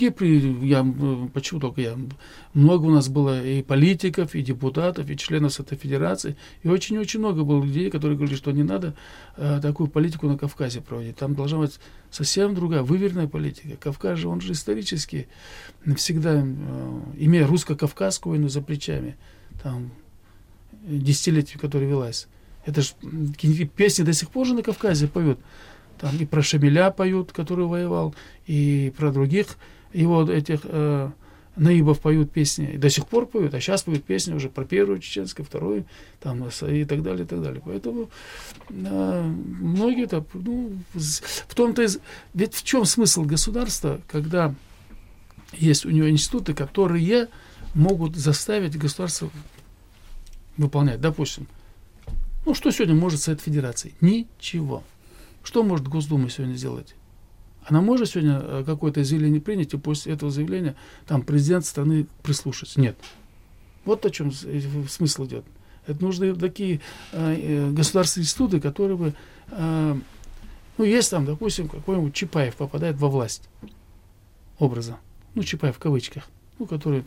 почему только я? Много у нас было и политиков, и депутатов, и членов этой федерации, и очень-очень много было людей, которые говорили, что не надо такую политику на Кавказе проводить. Там должна быть совсем другая, выверенная политика. Кавказ же, он же исторически всегда, имея русско-кавказскую войну за плечами, там, десятилетия, которая велась. Это же песни до сих пор же на Кавказе поют. Там и про Шамиля поют, который воевал, и про других его наибов поют песни. И до сих пор поют, а сейчас поют песни уже про первую чеченскую, вторую, и так далее, и так далее. Поэтому многие в том-то ведь в чем смысл государства, когда есть у него институты, которые могут заставить государство выполнять. Допустим, что сегодня может Совет Федерации? Ничего. Что может Госдума сегодня сделать? Она может сегодня какое-то заявление принять, и после этого заявления президент страны прислушается? Нет. Вот о чем смысл идет. Это нужны такие государственные институты, которые бы... есть там, допустим, какой-нибудь Чапаев попадает во власть. Образа. Чапаев в кавычках. Который...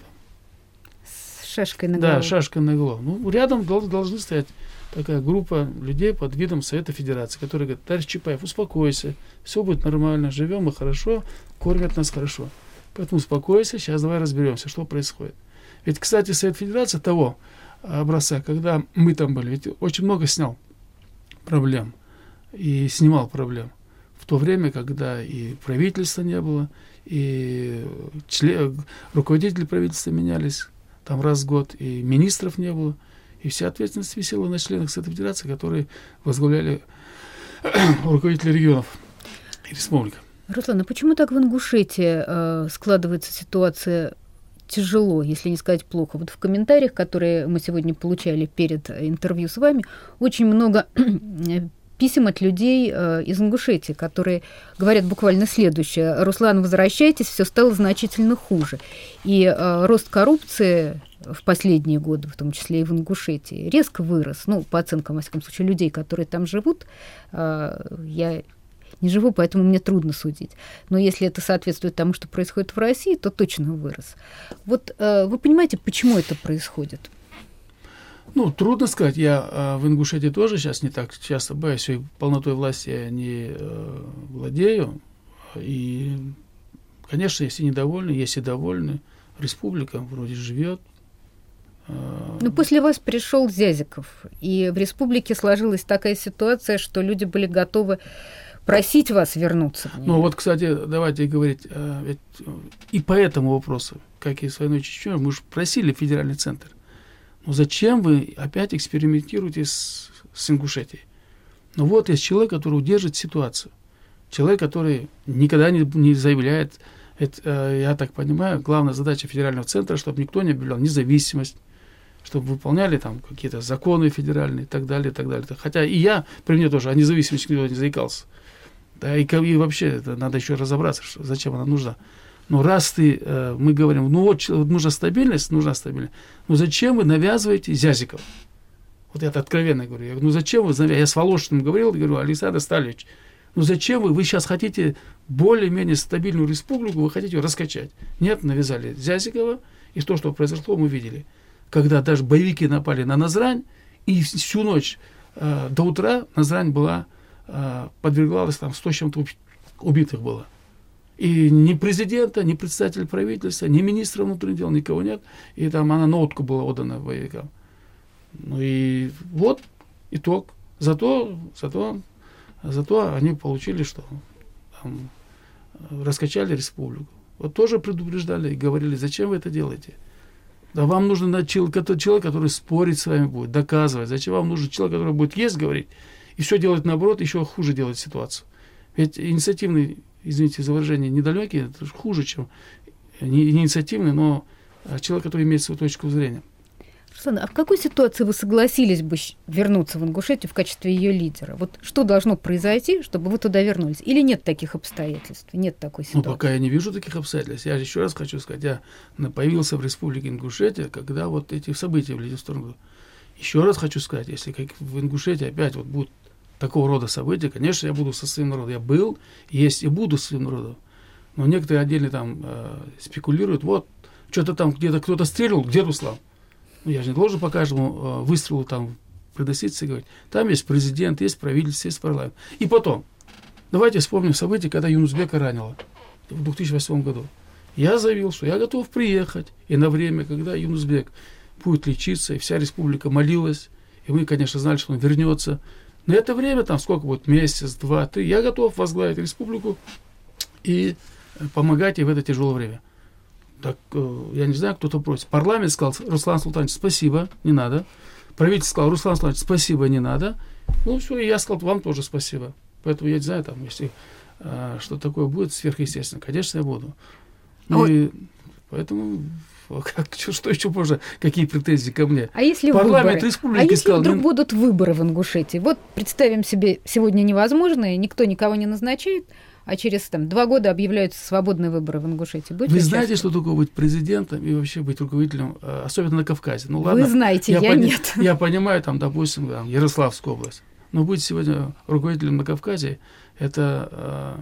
С шашкой наголо. Да, шашкой наголо. Рядом должны стоять такая группа людей под видом Совета Федерации, которые говорят: товарищ Чапаев, успокойся, все будет нормально, живем мы хорошо, кормят нас хорошо. Поэтому успокойся, сейчас давай разберемся, что происходит. Ведь, кстати, Совет Федерации того образца, когда мы там были, ведь очень много снял проблем и снимал проблем. В то время, когда и правительства не было, и руководители правительства менялись там раз в год, и министров не было. И вся ответственность висела на членах Совета Федерации, которые возглавляли руководители регионов и республик. Руслан, а почему так в Ингушетии складывается ситуация тяжело, если не сказать плохо? В комментариях, которые мы сегодня получали перед интервью с вами, очень много писем от людей из Ингушетии, которые говорят буквально следующее. Руслан, возвращайтесь, все стало значительно хуже. И рост коррупции в последние годы, в том числе и в Ингушетии, резко вырос. Ну, по оценкам, во всяком случае, людей, которые там живут, я не живу, поэтому мне трудно судить. Но если это соответствует тому, что происходит в России, то точно вырос. Вот вы понимаете, почему это происходит? Ну, трудно сказать. Я в Ингушетии тоже сейчас не так часто бываю, всей полнотой власти я не владею. И, конечно, есть и недовольны, есть и довольны. Республика вроде живет. Ну, после вас пришел Зязиков, и в республике сложилась такая ситуация, что люди были готовы просить вас вернуться в нее. Ну, вот, кстати, давайте говорить и по этому вопросу, как и с войной Чечни, мы же просили федеральный центр. Ну, зачем вы опять экспериментируете с Ингушетией? Ну, вот есть человек, который удержит ситуацию. Человек, который никогда не заявляет, это, я так понимаю, главная задача федерального центра, чтобы никто не объявлял независимость, чтобы выполняли там какие-то законы федеральные и так далее, и так далее. Хотя и я, при мне тоже, о независимости никто не заикался. Да, и вообще это надо еще разобраться, зачем она нужна. Но раз мы говорим, ну вот нужна стабильность, ну зачем вы навязываете Зязикова? Вот я это откровенно говорю. Я говорю, ну зачем вы навязываете? Я с Волошиным говорил, Александр Стальевич, ну зачем вы сейчас хотите более-менее стабильную республику, вы хотите ее раскачать? Нет, навязали Зязикова, и то, что произошло, мы видели. Когда даже боевики напали на Назрань, и всю ночь до утра Назрань подвергалась, там 100 с чем-то убитых было. И ни президента, ни председателя правительства, ни министра внутренних дел, никого нет. И там она на откуп была отдана боевикам. Ну и вот итог. Зато они получили, что там, раскачали республику. Вот тоже предупреждали и говорили, зачем вы это делаете? Да вам нужен человек, который спорить с вами будет, доказывать. Зачем вам нужен человек, который будет есть говорить, и все делать наоборот, еще хуже делать ситуацию. Ведь инициативный, извините за выражение, недалекий, это хуже, чем не инициативный, но человек, который имеет свою точку зрения. Руслан, а в какой ситуации вы согласились бы вернуться в Ингушетию в качестве ее лидера? Вот что должно произойти, чтобы вы туда вернулись? Или нет таких обстоятельств? Нет такой ситуации? Ну, пока я не вижу таких обстоятельств. Я еще раз хочу сказать, я появился в республике Ингушетия, когда вот эти события влияли в сторону. Еще раз хочу сказать, если как в Ингушетии опять вот будут такого рода события, конечно, я буду со своим народом. Я был, есть и буду со своим народом. Но некоторые отдельно там спекулируют, вот, что-то там где-то кто-то стрельнул, где Руслан? Ну, я же не должен по каждому выстрелу там приноситься и говорить. Там есть президент, есть правительство, есть парламент. И потом, давайте вспомним события, когда Юнусбека ранило в 2008 году. Я заявил, что я готов приехать, и на время, когда Юнусбек будет лечиться, и вся республика молилась, и мы, конечно, знали, что он вернется. На это время, там сколько будет, месяц, 2, 3, я готов возглавить республику и помогать ей в это тяжелое время. Так, я не знаю, кто-то просит. Парламент сказал, Руслан Султанович, спасибо, не надо. Правительство сказал, Руслан Султанович, спасибо, не надо. Ну, все, и я сказал, вам тоже спасибо. Поэтому я не знаю, там, если что такое будет сверхъестественно, конечно, я буду. Ну, и поэтому... что еще можно? Какие претензии ко мне? А если Парламент выборы? республики если сказал, вдруг будут выборы в Ингушетии? Вот представим себе, сегодня невозможно, никто никого не назначает, а через 2 года объявляются свободные выборы в Ингушетии. Вы знаете, что такое быть президентом и вообще быть руководителем, особенно на Кавказе? Ну, ладно, вы знаете, я нет. Я понимаю, там, допустим, Ярославская область. Но быть сегодня руководителем на Кавказе, это,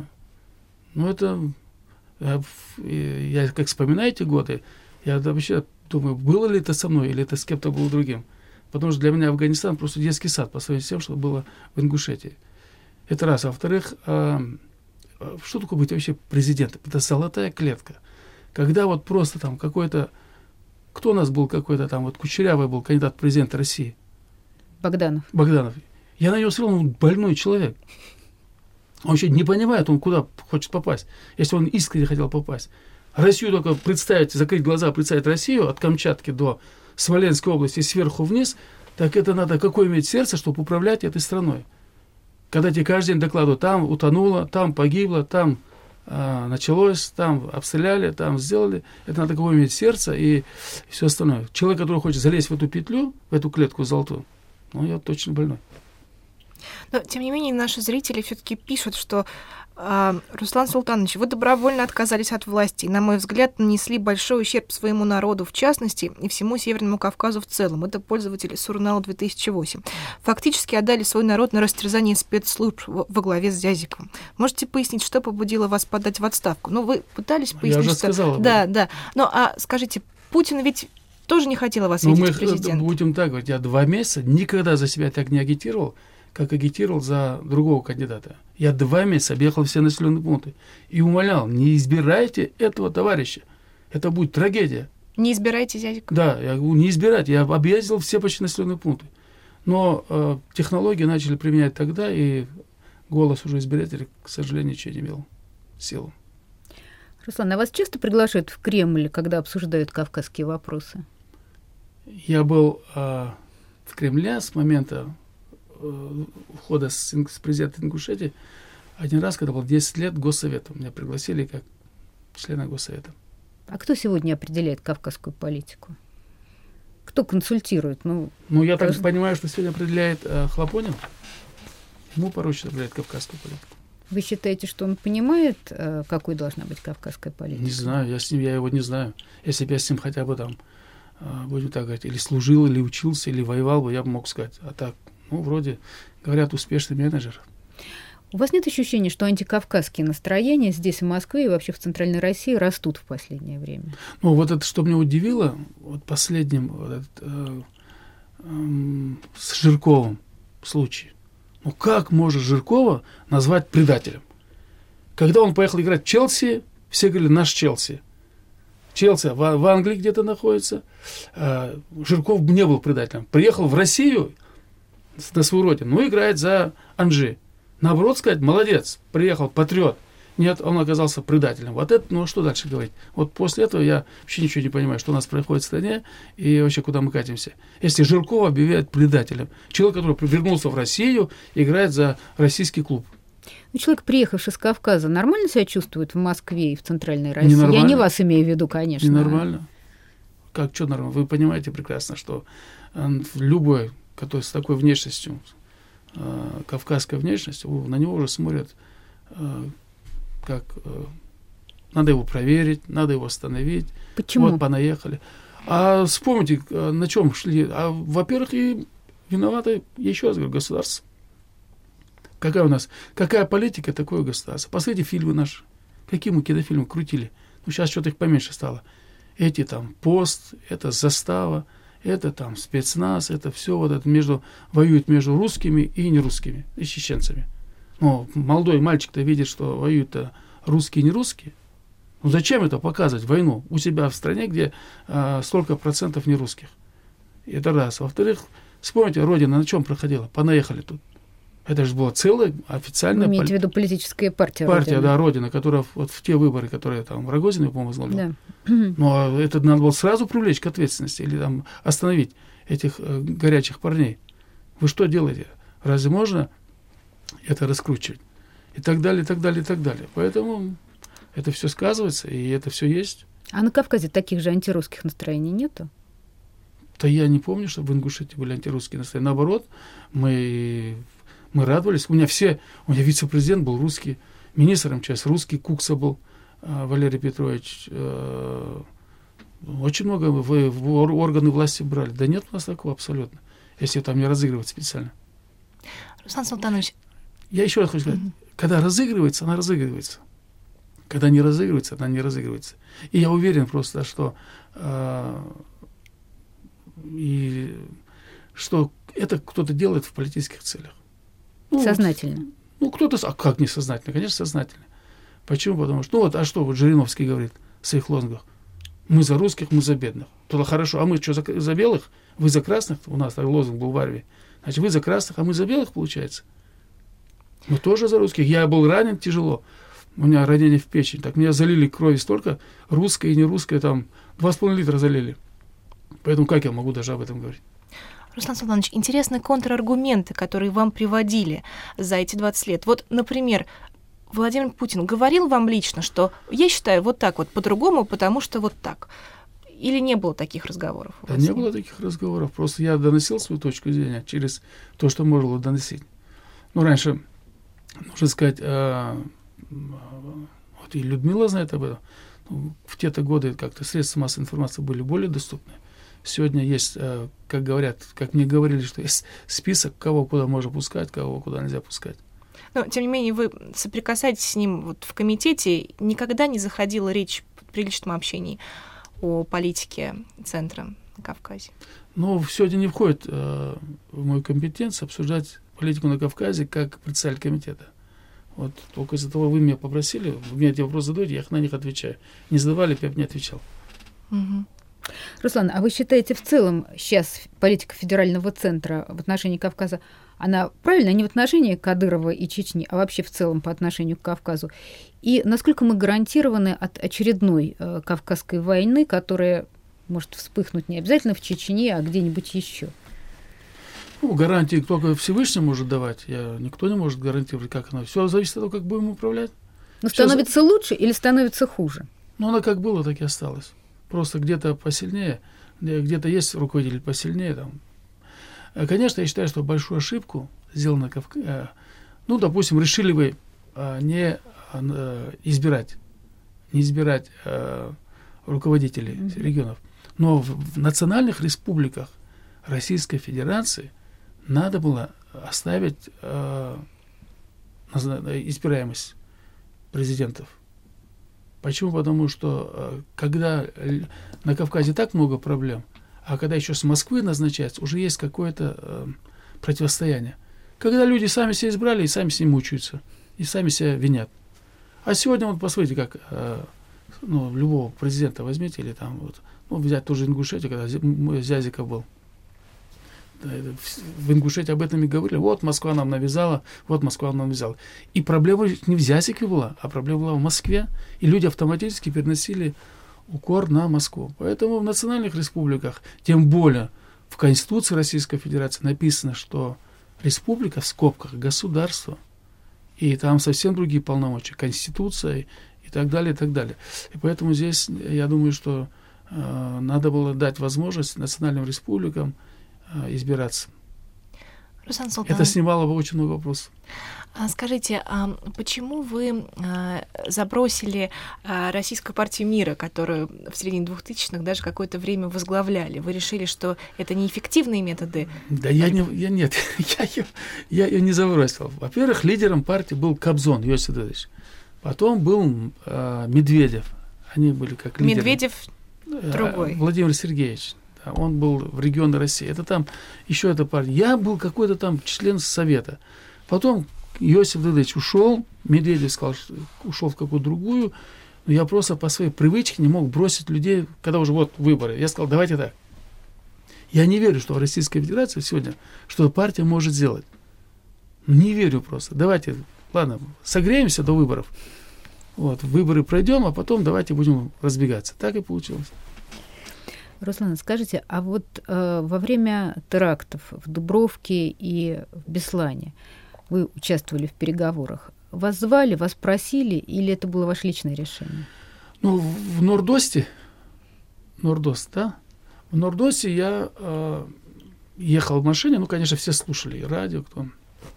я как вспоминаю эти годы, я вообще думаю, было ли это со мной, или это с кем-то было другим. Потому что для меня Афганистан просто детский сад по сравнению с тем, что было в Ингушетии. Это раз. А во-вторых, что такое быть вообще президентом? Это золотая клетка. Когда вот просто там какой-то... Кто у нас был какой-то там, вот Кучерявый был кандидат в президента России? Богданов. Я на него смотрел, он больной человек. Он вообще не понимает, он куда хочет попасть, если он искренне хотел попасть. Россию только представить, закрыть глаза, представить Россию от Камчатки до Смоленской области сверху вниз, так это надо какое иметь сердце, чтобы управлять этой страной. Когда тебе каждый день докладывают, там утонуло, там погибло, там началось, там обстреляли, там сделали. Это надо какое иметь сердце и все остальное. Человек, который хочет залезть в эту петлю, в эту клетку золотую, я точно больной. Но, тем не менее, наши зрители все-таки пишут, что Руслан Султанович, вы добровольно отказались от власти и, на мой взгляд, нанесли большой ущерб своему народу в частности и всему Северному Кавказу в целом. Это пользователи Сурнау 2008. Фактически отдали свой народ на растерзание спецслужб во главе с Зязиковым. Можете пояснить, что побудило вас подать в отставку? Ну, вы пытались пояснить, я уже сказал. Да. Ну, скажите, Путин ведь тоже не хотел вас видеть президентом. Мы будем так говорить, я 2 месяца никогда за себя так не агитировал, как агитировал за другого кандидата. Я 2 месяца объехал все населенные пункты и умолял, не избирайте этого товарища. Это будет трагедия. Не избирайте Зязикова? Да, я говорю, не избирать. Я объездил все почти населенные пункты. Но технологии начали применять тогда, и голос уже избирателей, к сожалению, ничего не имел силу. Руслан, а вас часто приглашают в Кремль, когда обсуждают кавказские вопросы? Я был в Кремле с момента входа с президента Ингушетии один раз, когда было 10 лет Госсовета. Меня пригласили как члена Госсовета. А кто сегодня определяет кавказскую политику? Кто консультирует? Я так понимаю, что сегодня определяет Хлопонин. Ему поручено определять кавказскую политику. Вы считаете, что он понимает, какой должна быть кавказская политика? Не знаю, я его не знаю. Если бы я с ним хотя бы там, будем так говорить, или служил, или учился, или воевал бы, я бы мог сказать. А так, вроде, говорят, успешный менеджер. У вас нет ощущения, что антикавказские настроения здесь, в Москве и вообще в Центральной России растут в последнее время? Вот это, что меня удивило, последним с Жирковым случае. Как можно Жиркова назвать предателем? Когда он поехал играть в Челси, все говорили, наш Челси. Челси в Англии где-то находится. Жирков не был предателем. Приехал в Россию на свою родину, играет за Анжи. Наоборот сказать, молодец, приехал, патриот. Нет, он оказался предателем. Вот это, что дальше говорить? После этого я вообще ничего не понимаю, что у нас происходит в стране и вообще куда мы катимся. Если Жиркова объявляют предателем, человек, который вернулся в Россию, играет за российский клуб. Человек, приехавший с Кавказа, нормально себя чувствует в Москве и в Центральной России? Ненормально. Я не вас имею в виду, конечно. Ненормально. Что нормально? Вы понимаете прекрасно, что любой, который с такой внешностью, кавказской внешностью, на него уже смотрят как надо его проверить, надо его остановить. Почему? Понаехали. А вспомните, на чем шли. Во-первых, и виноваты, еще раз говорю, государство. Какая политика, такое государство. Посмотрите фильмы наши. Какие мы кинофильмы крутили. Сейчас что-то их поменьше стало. Эти там пост, это застава, это там спецназ, это все воюют между русскими и нерусскими, и чеченцами. Молодой мальчик-то видит, что воюют-то русские и нерусские. Зачем это показывать, войну, у себя в стране, где столько процентов нерусских? Это раз. Во-вторых, вспомните, Родина на чем проходила? Понаехали тут. Это же была целая официальная... Вы имеете в виду политическая партия? Партия, Родина. Да, Родина, которая в те выборы, которые там Рогозин, по-моему, возглавлял. Да. Это надо было сразу привлечь к ответственности или там остановить этих горячих парней. Вы что делаете? Разве можно это раскручивать? И так далее, и так далее, и так далее. Поэтому это все сказывается, и это все есть. А на Кавказе таких же антирусских настроений нету? Да я не помню, чтобы в Ингушетии были антирусские настроения. Наоборот, мы радовались. У меня вице-президент был русский, министр МЧС русский, Кукса был, Валерий Петрович. Очень много в органы власти брали. Да нет у нас такого абсолютно, если там не разыгрывать специально. Руслан Султанович. Я еще раз хочу сказать, когда разыгрывается, она разыгрывается. Когда не разыгрывается, она не разыгрывается. И я уверен просто, что это кто-то делает в политических целях. Сознательно? Кто-то... А как не сознательно? Конечно, сознательно. Почему? Потому что... Жириновский говорит в своих лозунгах. Мы за русских, мы за бедных. То хорошо, а мы что, за белых? Вы за красных? У нас такой лозунг был в армии. Значит, вы за красных, а мы за белых, получается? Мы тоже за русских. Я был ранен тяжело. У меня ранение в печень. Так меня залили крови столько. Русское и нерусское там 2,5 литра залили. Поэтому как я могу даже об этом говорить? Руслан Султанович, интересны контраргументы, которые вам приводили за эти 20 лет. Например, Владимир Путин говорил вам лично, что я считаю вот так по-другому, потому что вот так. Или не было таких разговоров? Да не было таких разговоров. Просто я доносил свою точку зрения через то, что можно было доносить. раньше, нужно сказать, вот и Людмила знает об этом, в те-то годы как-то средства массовой информации были более доступны. Сегодня есть, как говорят, как мне говорили, что есть список, кого куда можно пускать, кого куда нельзя пускать. Но, тем не менее, вы соприкасаетесь с ним вот в комитете. Никогда не заходила речь при личном общении о политике Центра на Кавказе? Но сегодня не входит в мою компетенцию обсуждать политику на Кавказе как председатель комитета. Вот только из-за того вы меня попросили, вы мне эти вопросы задаете, я на них отвечаю. Не задавали, я бы не отвечал. Угу. Руслан, а вы считаете в целом сейчас политика федерального центра в отношении Кавказа, она правильно не в отношении Кадырова и Чечни, а вообще в целом по отношению к Кавказу? И насколько мы гарантированы от очередной Кавказской войны, которая может вспыхнуть не обязательно в Чечне, а где-нибудь еще? Гарантии только Всевышний может давать. Никто не может гарантировать, как она. Все зависит от того, как будем управлять. Но становится лучше или становится хуже? Она как было, так и осталась. Просто где-то посильнее, где-то есть руководитель посильнее. Там. Конечно, я считаю, что большую ошибку сделала на Кавказе. Допустим, решили вы не избирать руководителей регионов. Но в национальных республиках Российской Федерации надо было оставить избираемость президентов. Почему? Потому что когда на Кавказе так много проблем, а когда еще с Москвы назначается, уже есть какое-то противостояние. Когда люди сами себя избрали и сами с ним мучаются, и сами себя винят. А сегодня, вот посмотрите, как любого президента возьмите, или там, взять тоже Ингушетию, когда Зязиков был. В Ингушетии об этом и говорили. Вот Москва нам навязала. И проблема не в Зязике была, а проблема была в Москве. И люди автоматически переносили укор на Москву. Поэтому в национальных республиках, тем более в Конституции Российской Федерации написано, что республика в скобках государство. И там совсем другие полномочия. Конституция и так далее, и так далее. И поэтому здесь, я думаю, что надо было дать возможность национальным республикам избираться. Руслан Султанович, это снимало бы очень много вопросов. Скажите, а почему вы забросили Российскую партию мира, которую в середине 2000-х даже какое-то время возглавляли? Вы решили, что это неэффективные методы? Да я ее не забросил. Во-первых, лидером партии был Кобзон Иосиф Давыдович. Потом был Медведев. Они были как лидеры. Медведев другой. Владимир Сергеевич. Он был в регионе России. Это там еще эта партия. Я был какой-то там член совета. Потом Иосиф Давыдович ушел, Медведев сказал, что ушел в какую-то другую. Но я просто по своей привычке не мог бросить людей, когда уже выборы. Я сказал, давайте так. Я не верю, что в Российской Федерации сегодня что-то партия может сделать. Не верю просто. Давайте, ладно, согреемся до выборов. Выборы пройдем, а потом давайте будем разбегаться. Так и получилось. Руслан, скажите, а во время терактов в Дубровке и в Беслане вы участвовали в переговорах? Вас звали, вас просили, или это было ваше личное решение? В Нордосте, да? В Нордосте я ехал в машине, конечно, все слушали радио, кто.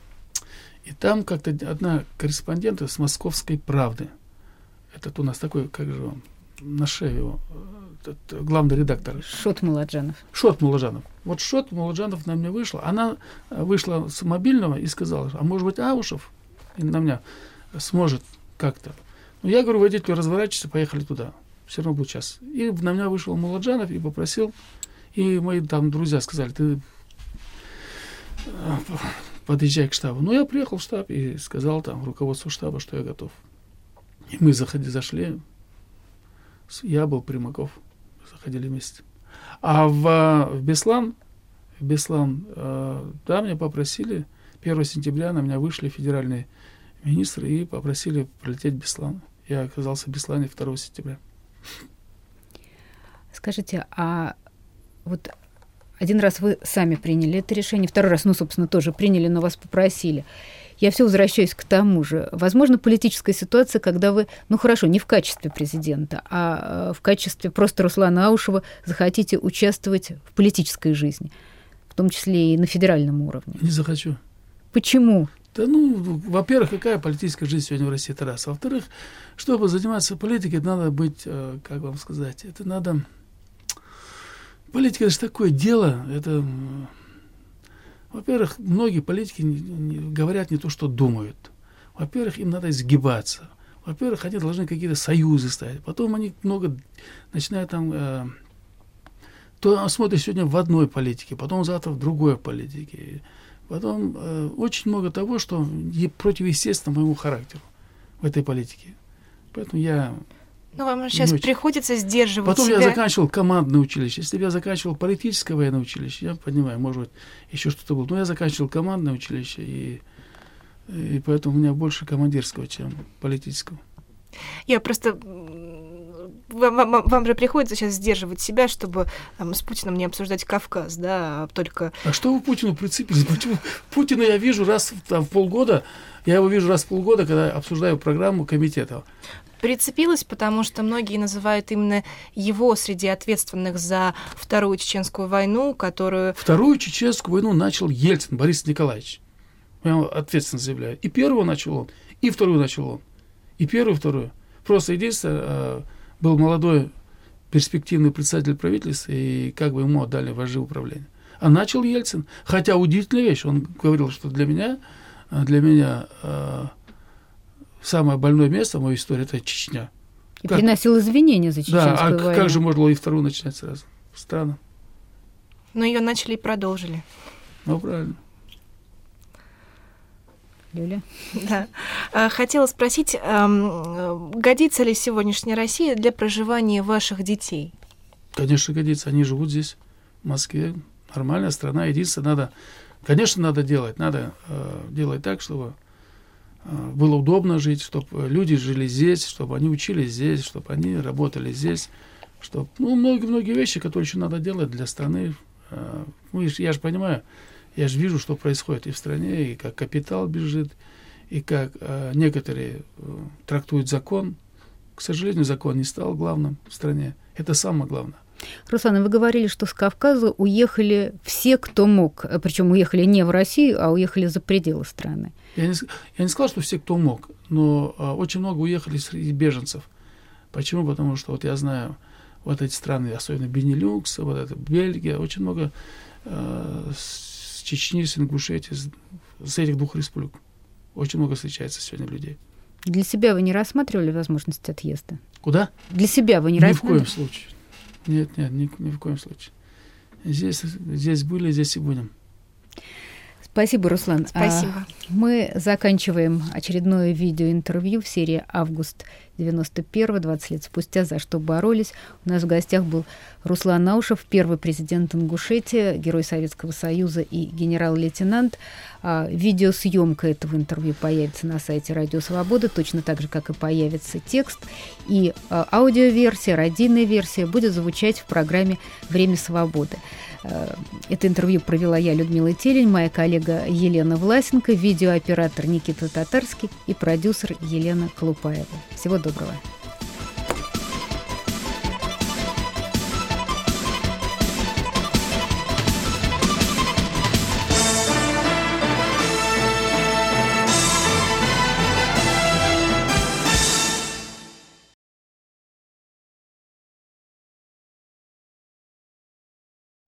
И там как-то одна корреспондентка с «Московской правды». Это у нас такой, как же он, на шее его, главный редактор. Шот Муладжанов. Шот Муладжанов на меня вышла. Она вышла с мобильного и сказала, а может быть Аушев на меня сможет как-то. Я говорю, водителю, разворачивайся, поехали туда. Все равно будет час. И на меня вышел Муладжанов и попросил. И мои там друзья сказали, ты подъезжай к штабу. Я приехал в штаб и сказал там руководству штаба, что я готов. И мы зашли. Я был, Примаков. Заходили вместе. А в Беслан, да, меня попросили, 1 сентября на меня вышли федеральные министры и попросили прилететь в Беслан. Я оказался в Беслане 2 сентября. Скажите, а один раз вы сами приняли это решение, второй раз, собственно, тоже приняли, но вас попросили. Я все возвращаюсь к тому же. Возможно, политическая ситуация, когда вы, хорошо, не в качестве президента, а в качестве просто Руслана Аушева захотите участвовать в политической жизни, в том числе и на федеральном уровне. Не захочу. Почему? Да, во-первых, какая политическая жизнь сегодня в России, это раз. Во-вторых, чтобы заниматься политикой, надо быть, как вам сказать, это надо... Политика – это же такое дело, это... Во-первых, многие политики говорят не то, что думают. Во-первых, им надо изгибаться. Во-первых, они должны какие-то союзы ставить. Потом они много начинают там... то смотрят сегодня в одной политике, потом завтра в другой политике. Потом очень много того, что противоестественно моему характеру в этой политике. Поэтому я... вам сейчас приходится сдерживать Потом себя. Я заканчивал командное училище. Если бы я заканчивал политическое военное училище, я понимаю, может быть, еще что-то было. Но я заканчивал командное училище, и поэтому у меня больше командирского, чем политического. Я просто... Вам же приходится сейчас сдерживать себя, чтобы с Путиным не обсуждать Кавказ, да, а только... А что вы Путину прицепились? Путина я вижу раз в полгода, когда обсуждаю программу комитета. Прицепилась, потому что многие называют именно его среди ответственных за Вторую Чеченскую войну, которую... Вторую Чеченскую войну начал Ельцин Борис Николаевич. Я ответственно заявляю. И первую начал он, и вторую начал он. И первую, и вторую. Просто единственное... был молодой перспективный председатель правительства, и как бы ему отдали вожжи управления. А начал Ельцин. Хотя удивительная вещь. Он говорил, что для меня самое больное место в моей истории – это Чечня. И приносил извинения за Чеченскую войну. Да, как же можно было и вторую начинать сразу? Странно. Но ее начали и продолжили. Правильно. Юля? Да. Хотела спросить, годится ли сегодняшняя Россия для проживания ваших детей? Конечно, годится. Они живут здесь, в Москве. Нормальная страна. Единственное, надо делать так, чтобы было удобно жить, чтобы люди жили здесь, чтобы они учились здесь, чтобы они работали здесь, чтобы, многие вещи, которые еще надо делать для страны. Я же понимаю, я же вижу, что происходит и в стране, и как капитал бежит, и как некоторые трактуют закон. К сожалению, закон не стал главным в стране. Это самое главное. Руслан, вы говорили, что с Кавказа уехали все, кто мог. Причем уехали не в Россию, а уехали за пределы страны. Я не сказал, что все, кто мог, но очень много уехали среди беженцев. Почему? Потому что я знаю, вот эти страны, особенно Бенилюкс, вот это Бельгия, очень много с Чечни, с Ингушетии, с этих двух республик. Очень много встречается сегодня людей. Для себя вы не рассматривали возможность отъезда? Куда? Для себя вы не Ни рассматривали? в коем случае. Нет, ни в коем случае. Здесь были, здесь и будем. Спасибо, Руслан. Спасибо. Мы заканчиваем очередное видеоинтервью в серии «Август 91», 20 лет спустя, за что боролись. У нас в гостях был Руслан Аушев, первый президент Ингушетии, герой Советского Союза и генерал-лейтенант. Видеосъемка этого интервью появится на сайте «Радио Свобода», точно так же, как и появится текст. И аудиоверсия, радийная версия будет звучать в программе «Время свободы». Это интервью провела я, Людмила Телень, моя коллега Елена Власенко, видеооператор Никита Татарский и продюсер Елена Колупаева. Всего доброго.